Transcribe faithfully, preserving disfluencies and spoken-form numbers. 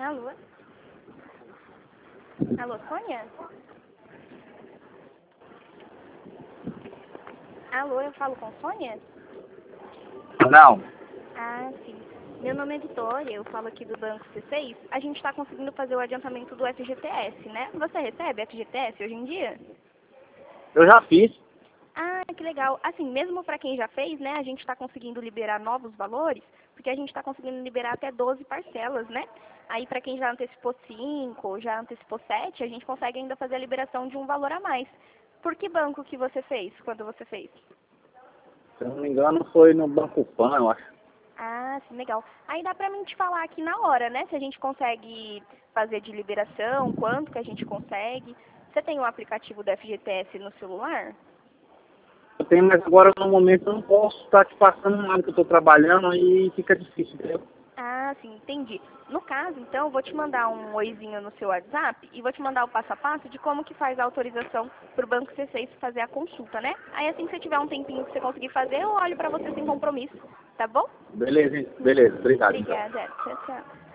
Alô? Alô, Sônia? Alô, eu falo com Sônia? Não. Ah, sim. Meu nome é Vitória, eu falo aqui do Banco C seis. A gente está conseguindo fazer o adiantamento do F G T S, né? Você recebe F G T S hoje em dia? Eu já fiz. Ah, que legal. Assim, mesmo para quem já fez, né, a gente está conseguindo liberar novos valores, porque a gente está conseguindo liberar até doze parcelas, né? Aí para quem já antecipou cinco, já antecipou sete, a gente consegue ainda fazer a liberação de um valor a mais. Por que banco que você fez, quando você fez? Se eu não me engano, foi no Banco Pan, eu acho. Ah, sim, legal. Aí dá pra mim te falar aqui na hora, né? Se a gente consegue fazer de liberação, quanto que a gente consegue. Você tem o aplicativo do F G T S no celular? Eu tenho, mas agora no momento eu não posso estar te passando nada que eu estou trabalhando e fica difícil, entendeu? Ah, sim, entendi. No caso, então, eu vou te mandar um oizinho no seu WhatsApp e vou te mandar o passo a passo de como que faz a autorização para o Banco C seis fazer a consulta, né? Aí assim que você tiver um tempinho que você conseguir fazer, eu olho para você sem compromisso, tá bom? Beleza, hein? Beleza. Obrigado, então. Obrigada. Tchau, tchau.